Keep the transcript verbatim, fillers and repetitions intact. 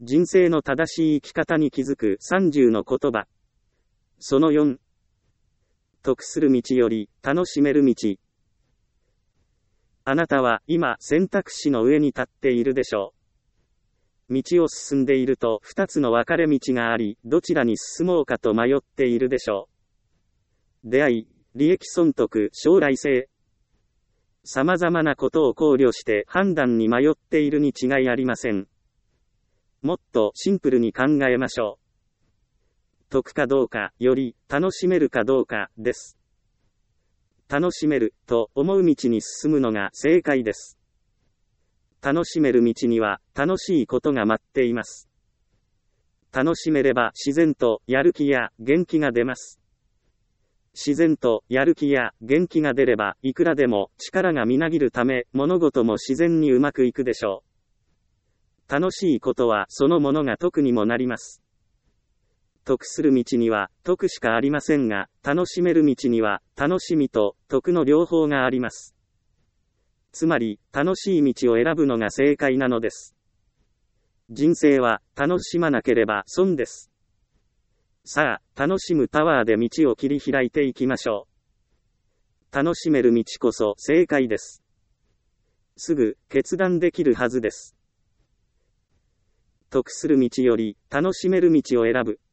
人生の正しい生き方に気づくさんじゅうの言葉。そのよん。得する道より楽しめる道。あなたは今選択肢の上に立っているでしょう。道を進んでいると二つの分かれ道があり、どちらに進もうかと迷っているでしょう。出会い、利益損得、将来性。様々なことを考慮して判断に迷っているに違いありません。もっとシンプルに考えましょう。得かどうかより楽しめるかどうかです。楽しめると思う道に進むのが正解です。楽しめる道には楽しいことが待っています。楽しめれば自然とやる気や元気が出ます。自然とやる気や元気が出ればいくらでも力がみなぎるため物事も自然にうまくいくでしょう。楽しいことはそのものが得にもなります。得する道には得しかありませんが、楽しめる道には楽しみと得の両方があります。つまり、楽しい道を選ぶのが正解なのです。人生は楽しまなければ損です。さあ、楽しむタワーで道を切り開いていきましょう。楽しめる道こそ正解です。すぐ決断できるはずです。得する道より楽しめる道を選ぶ。